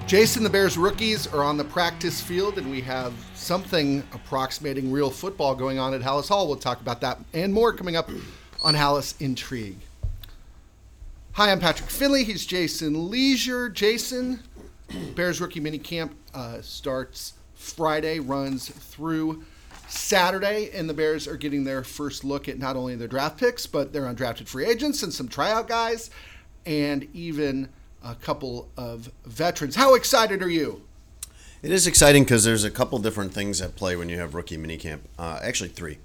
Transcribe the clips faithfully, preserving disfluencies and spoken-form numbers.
Jason, the Bears rookies are on the practice field, and we have something approximating real football going on at Halas Hall. We'll talk about that and more coming up on Halas Intrigue. Hi, I'm Patrick Finley. He's Jason Leisure. Jason, Bears rookie minicamp uh, starts Friday, runs through Saturday, and the Bears are getting their first look at not only their draft picks, but their undrafted free agents and some tryout guys, and even a couple of veterans. How excited are you? It is exciting because there's a couple different things at play when you have rookie minicamp. Uh, actually, three.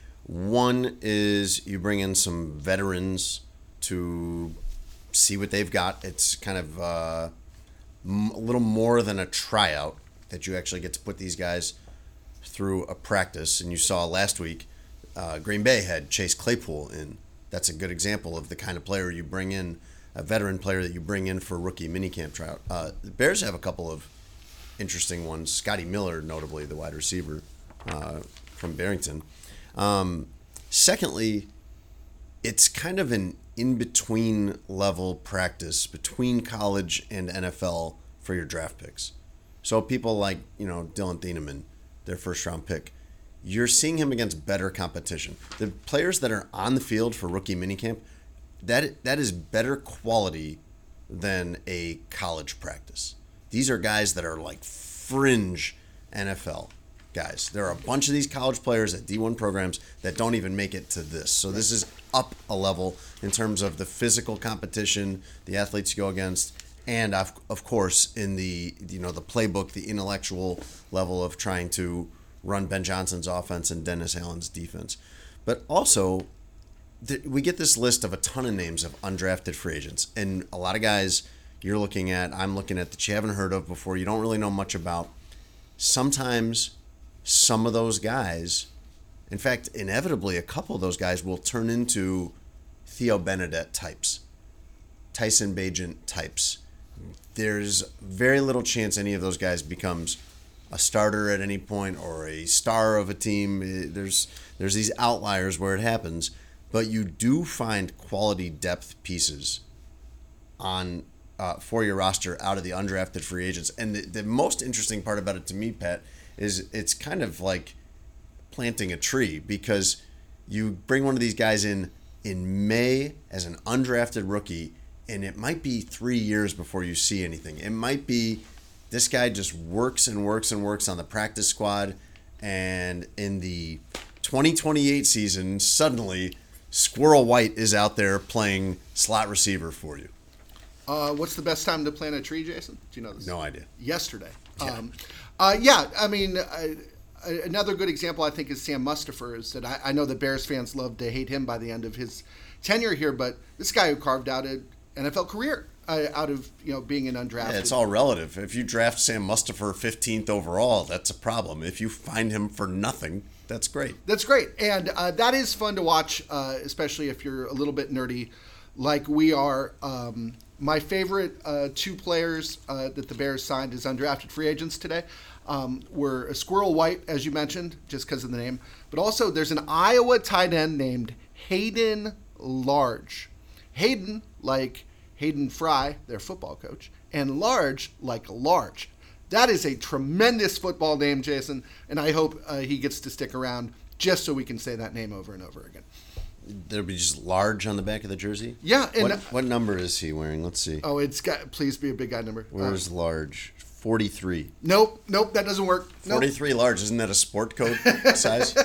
One is you bring in some veterans to see what they've got. It's kind of uh, m- a little more than a tryout that you actually get to put these guys through a practice. And you saw last week, uh, Green Bay had Chase Claypool in. That's a good example of the kind of player you bring in, a veteran player that you bring in for rookie minicamp tryout. Uh, the Bears have a couple of interesting ones. Scotty Miller, notably, the wide receiver uh, from Barrington. Um, secondly, it's kind of an in-between level practice between college and N F L for your draft picks. So people like, you know, Dylan Thieneman, their first-round pick, you're seeing him against better competition. The players that are on the field for rookie minicamp, that that is better quality than a college practice. These are guys that are like fringe N F L guys. There are a bunch of these college players at D one programs that don't even make it to this. So this is up a level in terms of the physical competition, the athletes you go against, and of, of course in the you know the playbook, the intellectual level of trying to run Ben Johnson's offense and Dennis Allen's defense. But also, th- we get this list of a ton of names of undrafted free agents, and a lot of guys you're looking at, I'm looking at that you haven't heard of before, you don't really know much about. Sometimes some of those guys, in fact, inevitably a couple of those guys will turn into Theo Benedette types, Tyson Bagent types. There's very little chance any of those guys becomes a starter at any point or a star of a team. There's there's these outliers where it happens, but you do find quality depth pieces on uh, for your roster out of the undrafted free agents. And the, the most interesting part about it to me, Pat, is it's kind of like planting a tree, because you bring one of these guys in in May as an undrafted rookie, and it might be three years before you see anything. It might be this guy just works and works and works on the practice squad, and in the twenty twenty-eight season, suddenly Squirrel White is out there playing slot receiver for you. Uh, what's the best time to plant a tree, Jason? Do you know this? No idea. Yesterday. Yeah. Um, uh, yeah, I mean, I, another good example, I think, is Sam Mustipher. Is that I, I know that Bears fans love to hate him by the end of his tenure here, but this guy who carved out an N F L career uh, out of you know being an undrafted. Yeah, it's all relative. If you draft Sam Mustipher fifteenth overall, that's a problem. If you find him for nothing, that's great. That's great, and uh, that is fun to watch, uh, especially if you're a little bit nerdy, like we are. Um, my favorite uh, two players uh, that the Bears signed as undrafted free agents today um, were a Squirrel White, as you mentioned, just because of the name, but also there's an Iowa tight end named Hayden Large. Hayden, like Hayden Fry, their football coach, and Large, like large. That is a tremendous football name, Jason, and I hope uh, he gets to stick around just so we can say that name over and over again. There'll be just large on the back of the jersey? Yeah. And, what, what number is he wearing? Let's see. Oh, it's got, please be a big guy number. Where's uh, large? forty-three. Nope, nope, that doesn't work. Nope. forty-three large, isn't that a sport coat size?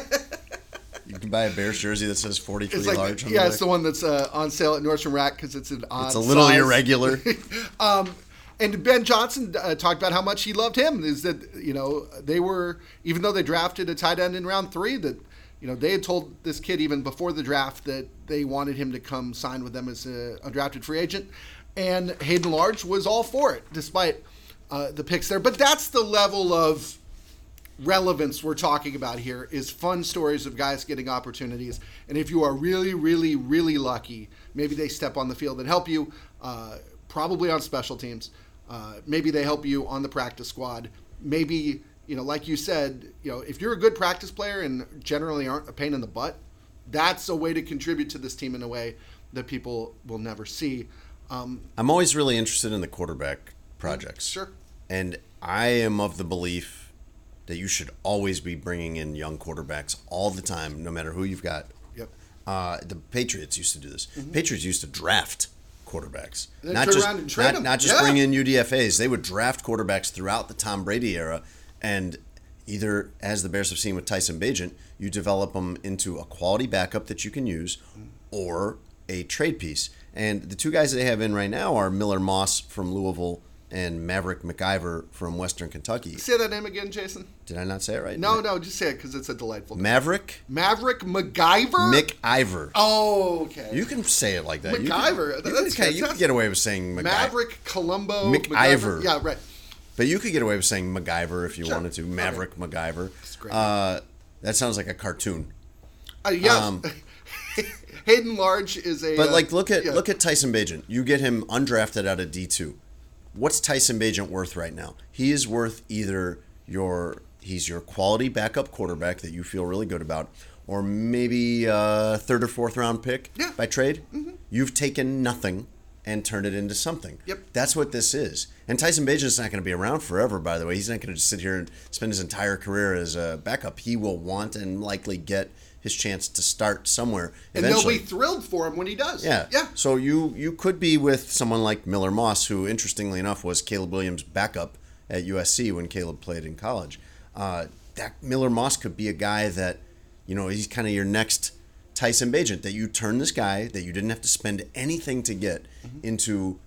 You can buy a Bears jersey that says forty-three it's like, large on yeah, the it's the one that's uh, on sale at Nordstrom Rack because it's an odd It's a little size. irregular. um, and Ben Johnson uh, talked about how much he loved him. Is that, you know, they were, even though they drafted a tight end in round three, that, you know, they had told this kid even before the draft that they wanted him to come sign with them as a undrafted free agent. And Hayden Large was all for it, despite uh, the picks there. But that's the level of relevance we're talking about here, is fun stories of guys getting opportunities. And if you are really, really, really lucky, maybe they step on the field and help you, uh, probably on special teams. Uh, maybe they help you on the practice squad. Maybe, you know, like you said, you know, if you're a good practice player and generally aren't a pain in the butt, that's a way to contribute to this team in a way that people will never see. Um, I'm always really interested in the quarterback projects. Sure. And I am of the belief that you should always be bringing in young quarterbacks all the time, no matter who you've got. Yep. Uh, the Patriots used to do this. Mm-hmm. Patriots used to draft quarterbacks, They not turn just around and trade not, them. not just Yeah. bring in U D F As. They would draft quarterbacks throughout the Tom Brady era, and either, as the Bears have seen with Tyson Bagent, you develop them into a quality backup that you can use, or a trade piece. And the two guys they have in right now are Miller Moss from Louisville and Maverick McIver from Western Kentucky. Say that name again, Jason. Did I not say it right? No, no, just say it because it's a delightful name. Maverick Maverick McIver? McIver. Oh, okay. You can say it like that. You McIver. can, you, That's can, you can fantastic. get away with saying McIver. Maverick Columbo McIver. Yeah, right. But you could get away with saying MacGyver if you Sure. wanted to. Maverick Okay. MacGyver. That's great. Uh, that sounds like a cartoon. Uh, yes. Um, Hayden Large is a. But uh, like, look at yeah. look at Tyson Bagent. You get him undrafted out of D two. What's Tyson Bagent worth right now? He is worth either your he's your quality backup quarterback that you feel really good about, or maybe a third or fourth round pick Yeah. by trade. Mm-hmm. You've taken nothing and turned it into something. Yep. That's what this is. And Tyson Bagent's not going to be around forever, by the way. He's not going to just sit here and spend his entire career as a backup. He will want and likely get his chance to start somewhere And eventually. they'll be thrilled for him when he does. Yeah. Yeah. So you you could be with someone like Miller Moss, who interestingly enough was Caleb Williams' backup at U S C when Caleb played in college. Uh, that Miller Moss could be a guy that, you know, he's kind of your next Tyson Bagent, that you turn this guy that you didn't have to spend anything to get mm-hmm. into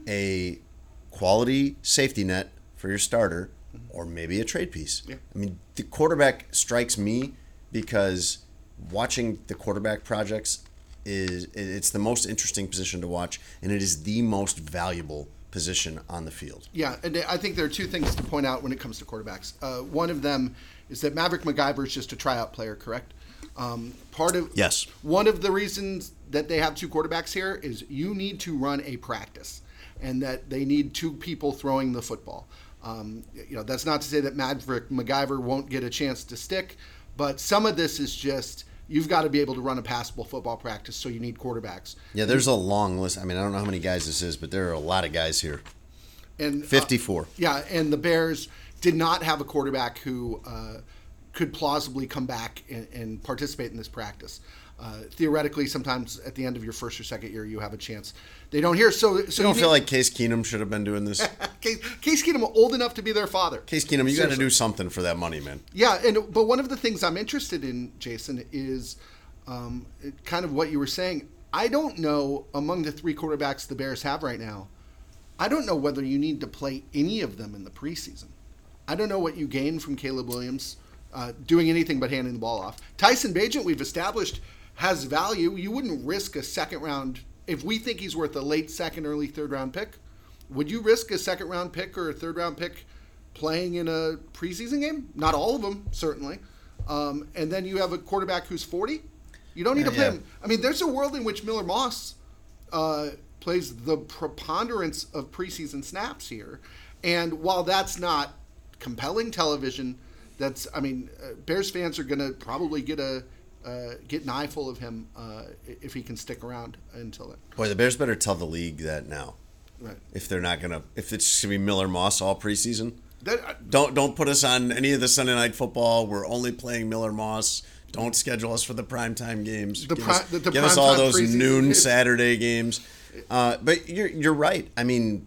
a quality safety net for your starter, mm-hmm. or maybe a trade piece. Yeah. I mean, the quarterback strikes me because watching the quarterback projects is it's the most interesting position to watch, and it is the most valuable position on the field. Yeah, and I think there are two things to point out when it comes to quarterbacks. Uh, one of them is that Maverick McIver is just a tryout player, correct? Um, part of Yes. One of the reasons that they have two quarterbacks here is you need to run a practice, and that they need two people throwing the football. Um, you know, that's not to say that Maverick McIver won't get a chance to stick, but some of this is just you've got to be able to run a passable football practice, so you need quarterbacks. Yeah, there's a long list. I mean, I don't know how many guys this is, but there are a lot of guys here. And uh, fifty-four. Yeah, and the Bears did not have a quarterback who uh, could plausibly come back and, and participate in this practice. Uh, theoretically, sometimes at the end of your first or second year, you have a chance. They don't hear. So, so You don't you feel need- like Case Keenum should have been doing this? Case, Case Keenum old enough to be their father. Case Keenum, you got to Seriously. do something for that money, man. Yeah, and but one of the things I'm interested in, Jason, is um, it- kind of what you were saying. I don't know, among the three quarterbacks the Bears have right now, I don't know whether you need to play any of them in the preseason. I don't know what you gain from Caleb Williams uh, doing anything but handing the ball off. Tyson Bagent, we've established, has value. You wouldn't risk a second round. If we think he's worth a late second, early third round pick, would you risk a second round pick or a third round pick playing in a preseason game? Not all of them, certainly. Um, and then you have a quarterback who's forty. You don't need Yeah, to play yeah. him. I mean, there's a world in which Miller Moss uh, plays the preponderance of preseason snaps here. And while that's not compelling television, that's, I mean, uh, Bears fans are going to probably get a uh, get an eyeful of him uh, if he can stick around until then. Boy, the Bears better tell the league that now. Right. If they're not gonna, if it's just gonna be Miller Moss all preseason, That, uh, don't don't put us on any of the Sunday Night Football. We're only playing Miller Moss. Don't schedule us for the primetime games. The give pri- us, the- the give us all primetime those preseason noon games. Saturday games. Uh, but you're you're right. I mean,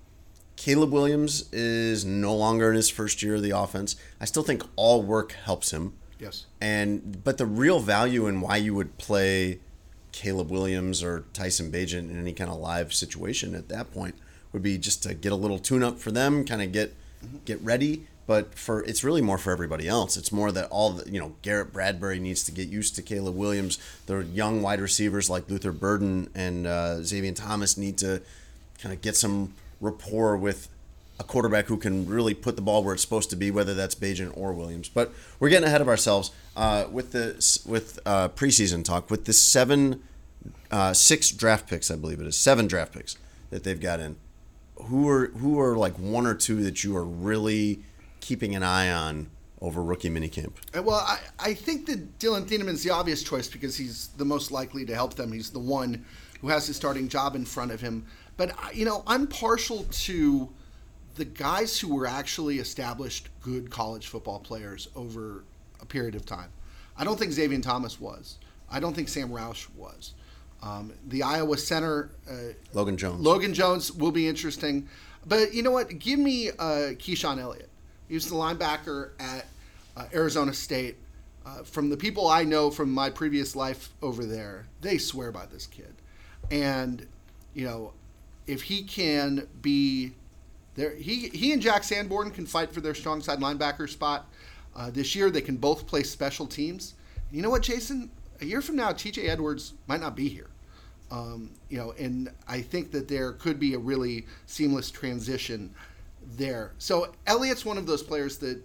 Caleb Williams is no longer in his first year of the offense. I still think all work helps him. yes. And but the real value in why you would play Caleb Williams or Tyson Bagent in any kind of live situation at that point would be just to get a little tune up for them, kind of get get ready. But for it's really more for everybody else. It's more that all the, you know, Garrett Bradbury needs to get used to Caleb Williams. The young wide receivers like Luther Burden and uh, Xavier Thomas need to kind of get some rapport with a quarterback who can really put the ball where it's supposed to be, whether that's Bagent or Williams. But we're getting ahead of ourselves uh, with the with uh, preseason talk. With the seven, uh, six draft picks, I believe it is seven draft picks that they've got in. Who are who are like one or two that you are really keeping an eye on over rookie minicamp? Uh, Well, I, I think that Dylan Thieneman's the obvious choice because he's the most likely to help them. He's the one who has his starting job in front of him. But, I- you know, I'm partial to the guys who were actually established good college football players over a period of time. I don't think Xavier Thomas was. I don't think Sam Roush was. Um, the Iowa center, uh, Logan Jones. Logan Jones will be interesting. But you know what? Give me uh, Keyshawn Elliott. He was the linebacker at uh, Arizona State. Uh, from the people I know from my previous life over there, they swear by this kid. And, you know, if he can be there, he, he and Jack Sanborn can fight for their strong side linebacker spot. Uh, this year, they can both play special teams. You know what, Jason? A year from now, T J Edwards might not be here. Um, you know, and I think that there could be a really seamless transition there. So Elliott's one of those players that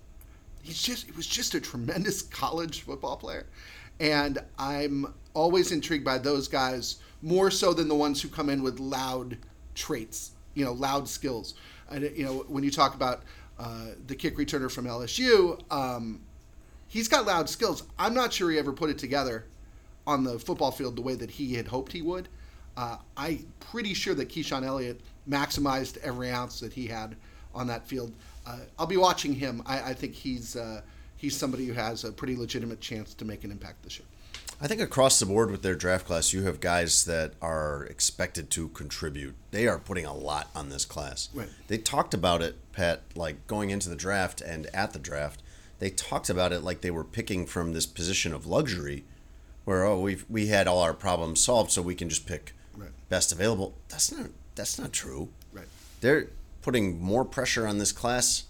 he's just, he was just a tremendous college football player. And I'm always intrigued by those guys more so than the ones who come in with loud traits, you know, loud skills. And, you know, when you talk about uh, the kick returner from L S U, um, he's got loud skills. I'm not sure he ever put it together on the football field the way that he had hoped he would. Uh, I'm pretty sure that Keyshawn Elliott maximized every ounce that he had on that field. Uh, I'll be watching him. I, I think he's uh, he's somebody who has a pretty legitimate chance to make an impact this year. I think across the board with their draft class, you have guys that are expected to contribute. They are putting a lot on this class. Right. They talked about it, Pat, like going into the draft and at the draft. They talked about it like they were picking from this position of luxury where, oh, we've, we had all our problems solved, so we can just pick Right. best available. That's not that's not true. Right. They're putting more pressure on this class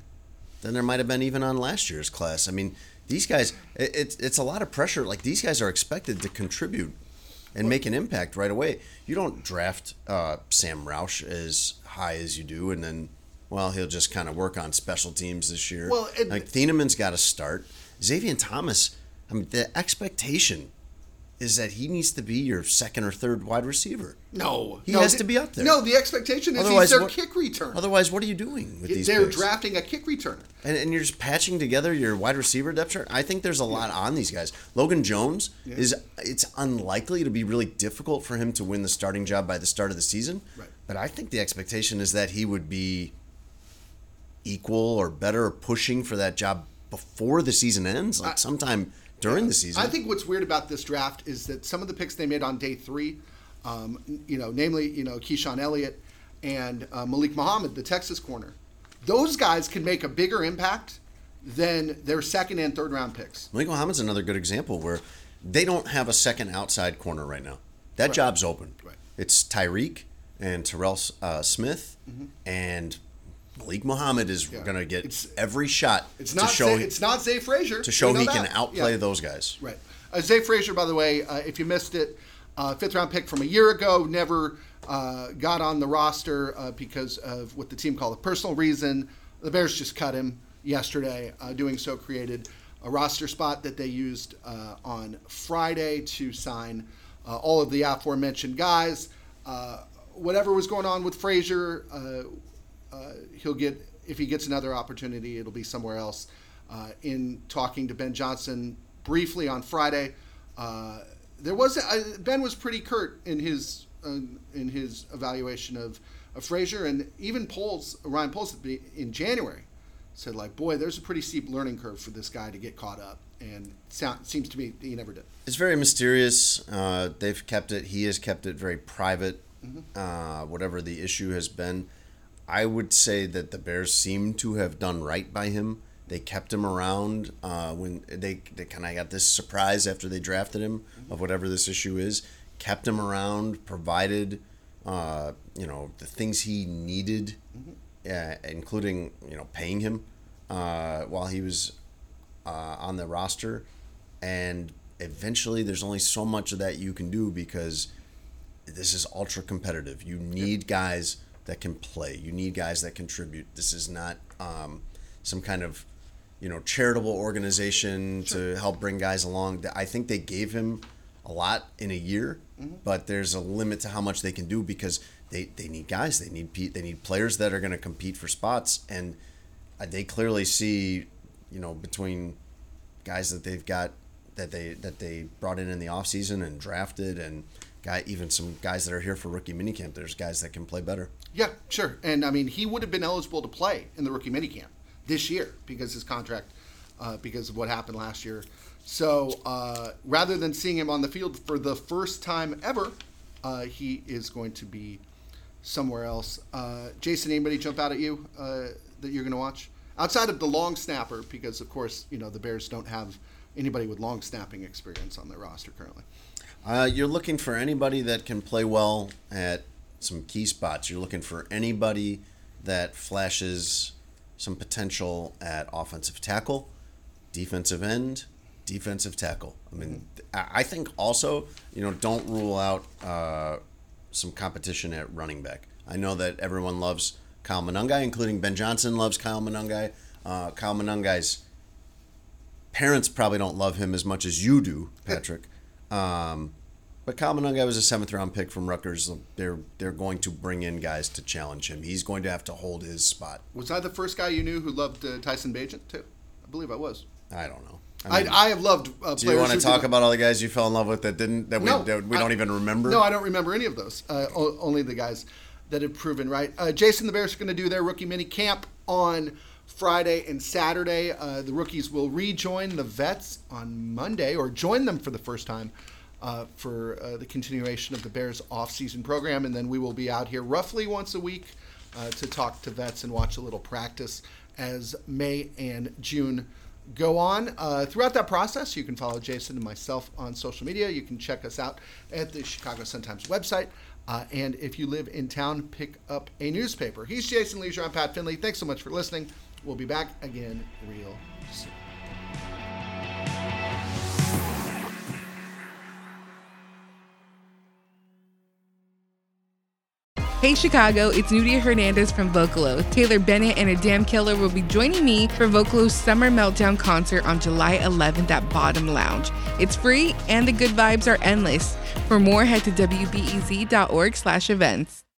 than there might have been even on last year's class. I mean, these guys, it, it's it's a lot of pressure. Like, these guys are expected to contribute and make an impact right away. You don't draft uh, Sam Roush as high as you do, and then, well, he'll just kind of work on special teams this year. Well, and- like, Thieneman's got to start. Xavier Thomas, I mean, the expectation is that he needs to be your second or third wide receiver. No. He no, has the- to be up there. No, the expectation is Otherwise, he's their what- kick returner. Otherwise, what are you doing with these They're picks? drafting a kick returner. And, and you're just patching together your wide receiver depth chart. I think there's a lot on these guys. Logan Jones Yeah. is it's unlikely to be really difficult for him to win the starting job by the start of the season. Right. But I think the expectation is that he would be equal or better or pushing for that job before the season ends, like I- sometime during the season. I think what's weird about this draft is that some of the picks they made on day three, um, you know, namely, you know, Keyshawn Elliott and uh, Malik Muhammad, the Texas corner, those guys can make a bigger impact than their second and third round picks. Malik Muhammad's another good example where they don't have a second outside corner right now. That Right. job's open. Right. It's Tyreek and Terrell uh, Smith, and Malik Muhammad is Yeah. going to get It's- every shot It's to not show Zay, it's not Zay Frazier to show We know he can that. outplay Yeah. those guys. Right. Uh, Zay Frazier, by the way, uh, if you missed it, uh, fifth round pick from a year ago, never uh, got on the roster uh, because of what the team called a personal reason. The Bears just cut him yesterday. Uh, doing so created a roster spot that they used uh, on Friday to sign uh, all of the aforementioned guys. Uh, whatever was going on with Frazier, uh, uh, he'll get, if he gets another opportunity, it'll be somewhere else. Uh, in talking to Ben Johnson briefly on Friday, uh, there was uh, Ben was pretty curt in his uh, in his evaluation of, of Frazier, and even Poles, Ryan Poles in January said, like, boy, there's a pretty steep learning curve for this guy to get caught up, and sound, seems to me he never did. It's very mysterious. Uh, they've kept it. He has kept it very private. Mm-hmm. Uh, whatever the issue has been, I would say that the Bears seem to have done right by him. They kept him around uh, when they, they kind of got this surprise after they drafted him Mm-hmm. of whatever this issue is. Kept him around, provided uh, you know the things he needed, Mm-hmm. uh, including you know paying him uh, while he was uh, on the roster. And eventually, there's only so much of that you can do because this is ultra competitive. You need guys that can play. You need guys that contribute. This is not um, some kind of, you know, charitable organization Sure. to help bring guys along. I think they gave him a lot in a year, Mm-hmm. but there's a limit to how much they can do because they, they need guys. They need pe- they need players that are going to compete for spots, and they clearly see, you know, between guys that they've got that they that they brought in in the offseason and drafted and guy, even some guys that are here for rookie minicamp, there's guys that can play better. Yeah, sure. And I mean, he would have been eligible to play in the rookie minicamp this year because his contract, uh, because of what happened last year. So uh, rather than seeing him on the field for the first time ever, uh, he is going to be somewhere else. Uh, Jason, anybody jump out at you uh, that you're going to watch? Outside of the long snapper, because, of course, you know, the Bears don't have anybody with long snapping experience on their roster currently. Uh, you're looking for anybody that can play well at some key spots. You're looking for anybody that flashes some potential at offensive tackle, defensive end, defensive tackle. I mean, I think also, you know, don't rule out uh, some competition at running back. I know that everyone loves Kyle Monangai, including Ben Johnson loves Kyle Monangai. Uh, Kyle Monangai's parents probably don't love him as much as you do, Patrick. Um, but Kyle Monangai was a seventh round pick from Rutgers. They're they're going to bring in guys to challenge him. He's going to have to hold his spot. Was I the first guy you knew who loved uh, Tyson Bagent too? I believe I was. I don't know. I, mean, I, I have loved uh, players. Do you want to talk did... about all the guys you fell in love with that didn't that we no, that we I, don't even remember? No, I don't remember any of those. Uh, o- only the guys that have proven right. Uh, Jason, the Bears are going to do their rookie mini camp on Friday and Saturday. Uh, the rookies will rejoin the vets on Monday, or join them for the first time uh, for uh, the continuation of the Bears off-season program, and then we will be out here roughly once a week uh, to talk to vets and watch a little practice as May and June go on. Uh, throughout that process, you can follow Jason and myself on social media. You can check us out at the Chicago Sun-Times website. Uh, and if you live in town, pick up a newspaper. He's Jason Leisure. I'm Pat Finley. Thanks so much for listening. We'll be back again real soon. Hey Chicago, it's Nudia Hernandez from Vocalo. Taylor Bennett and Adam Keller will be joining me for Vocalo's Summer Meltdown concert on July eleventh at Bottom Lounge. It's free and the good vibes are endless. For more, head to W B E Z dot org slash events.